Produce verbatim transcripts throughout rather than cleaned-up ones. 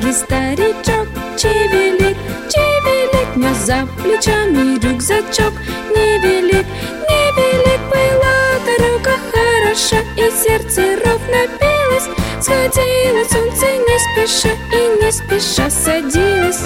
Здесь старичок чевелик, чевелик, нес за плечами рюкзачок. Невелик, невелик, была дорога хороша, и сердце ровно билось. Сходило солнце не спеша, и не спеша садилось.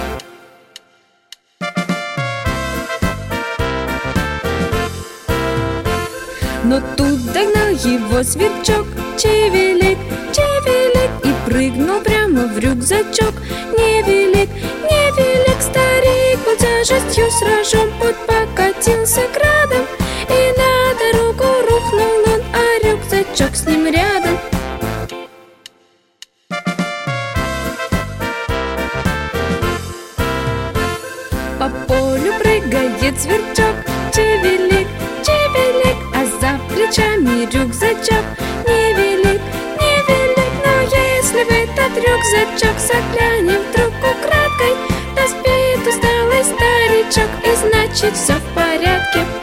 Но тут догнал его сверчок, чевелик, чевелик, и прыгнул прямо в рюкзачок. Невелик, невелик, старик был тяжестью сражен, путь покатился градом, и на дорогу рухнул он, а рюкзачок с ним рядом. По полю прыгает сверчок, чевелик, чевелик, а за плечами рюкзачок. Невелик, невелик, но если в этот рюкзачок заглянем вдруг украдкой, то спит усталый старичок, и значит все в порядке.